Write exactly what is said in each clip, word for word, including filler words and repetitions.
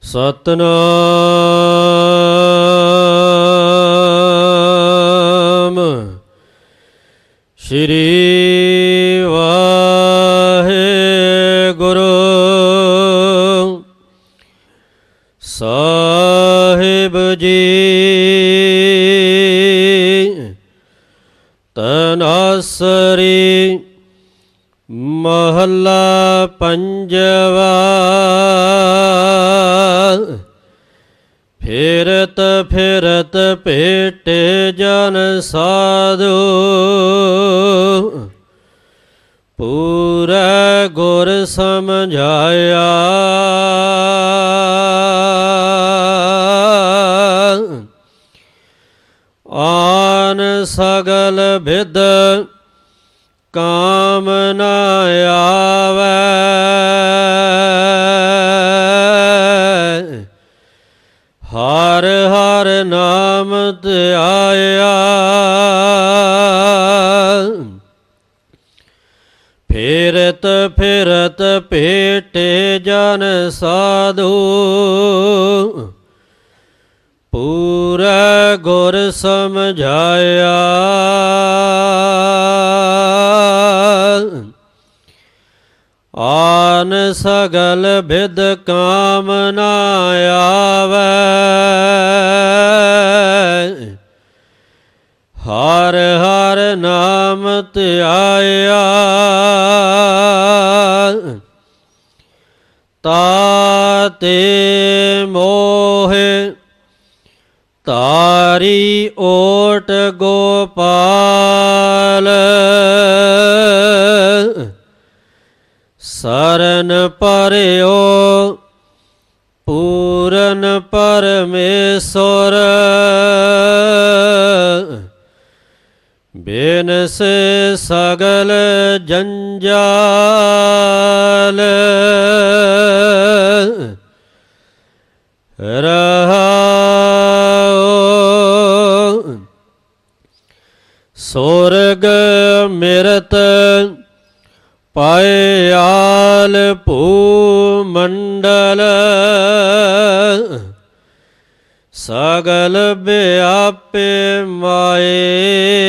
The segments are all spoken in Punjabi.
ਸਤਿਨਾਮ ਸ਼੍ਰੀ ਵਾਹਿਗੁਰੂ ਸਾਹਿਬ ਜੀ। ਤਨਾਸਰੀ ਮਹੱਲਾ ਪੰਜਵਾ। ਫਿਰਤ ਫਿਰਤ ਭੇਟੇ ਜਨ ਸਾਧੂ, ਪੂਰਾ ਗੁਰ ਸਮਝਾਇਆ। ਆਨ ਸਗਲ ਬਿਦ ਕਾਮ ਨ ਆਵੈ, ਹਰ ਹਰ ਨਾਮ ਧਿਆਇਆ। ਫਿਰਤ ਫਿਰਤ ਭੇਟੇ ਜਨ ਸਾਧੂ, ਪੂਰਾ ਗੁਰ ਸਮਝਾਇਆ। ਆਨ ਸਗਲ ਬਿਦ ਕਾਮ ਨ ਆਵੈ, ਹਰ ਹਰ ਨਾਮ ਧਿਆਇਆ। ਤਾਤੇ ਮੋਹਿ ਤਾਰੀ ਓਟ ਗੋਪਾਲ, ਸਰਨ ਪਰਿਓ ਪੂਰਨ ਪਰਮੇਸ਼ਰ। ਬਿਨਸ ਸਗਲ ਜੰਜਾਲ, ਰਹਾਉ। ਸੁਰਗ ਮਿਰਤ ਪਾਏ ਆਲ ਭੂ ਮੰਡਲ, ਸਗਲ ਵਿਆਪੇ ਮਾਏ।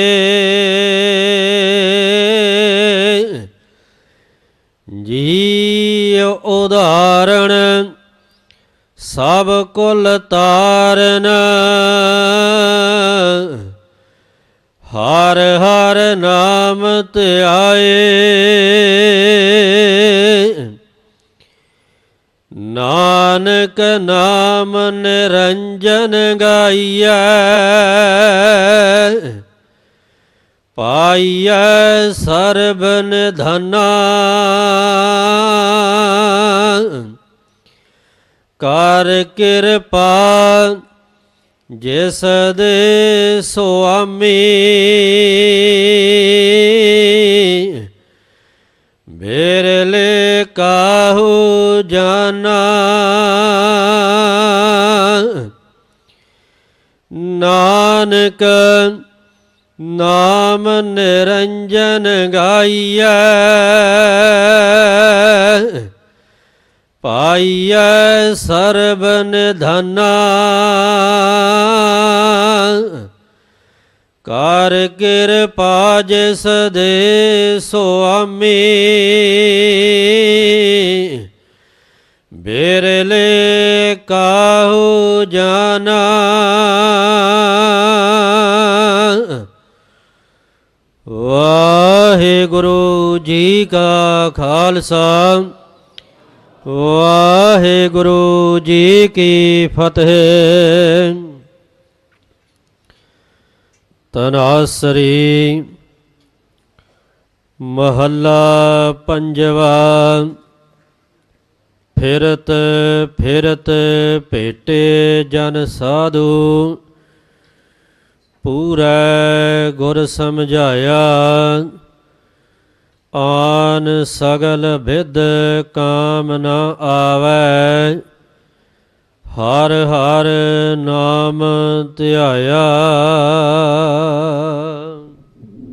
ਜੀ ਉਦਾਹਰਣ ਸਭ ਕੁਲ ਤਾਰਨ, ਹਰ ਹਰ ਨਾਮ ਧਿਆਏ। ਨਾਨਕ ਨਾਮ ਨਿਰੰਜਨ ਗਾਈਐ, ਪਾਈਐ ਸਰਬ ਨਿਧਾਨਾ। ਕਰ ਕਿਰਪਾ ਜਿਸ ਦੇ ਸੁਆਮੀ, ਬਿਰਲੇ ਕਾਹੂ ਜਾਨਾ। ਨਾਨਕ ਨਾਮ ਨਿਰੰਜਨ ਗਾਈਐ, ਪਾਈਐ ਸਰਬ ਨਿਧਾਨਾ। ਕਰ ਕਿਰਪਾ ਜਿਸ ਦੇ ਸੁਆਮੀ, ਬਿਰਲੇ ਕਾਹੂ ਜਾਨਾ। ਵਾਹਿਗੁਰੂ ਜੀ ਕਾ ਖਾਲਸਾ, ਵਾਹਿਗੁਰੂ ਜੀ ਕੀ ਫਤਿਹ। ਤਨਾਸਰੀ ਮਹੱਲਾ ਪੰਜਵਾ। ਫਿਰਤ ਫਿਰਤ ਭੇਟੇ ਜਨ ਸਾਧੂ, ਪੂਰਾ ਗੁਰ ਸਮਝਾਇਆ। ਆਨ ਸਗਲ ਬਿਦ ਕਾਮ ਨ ਆਵੈ, ਹਰ ਹਰ ਨਾਮ ਧਿਆਇਆ। ਹਰ ਹਰ ਨਾਮ ਧਿਆਇਆ।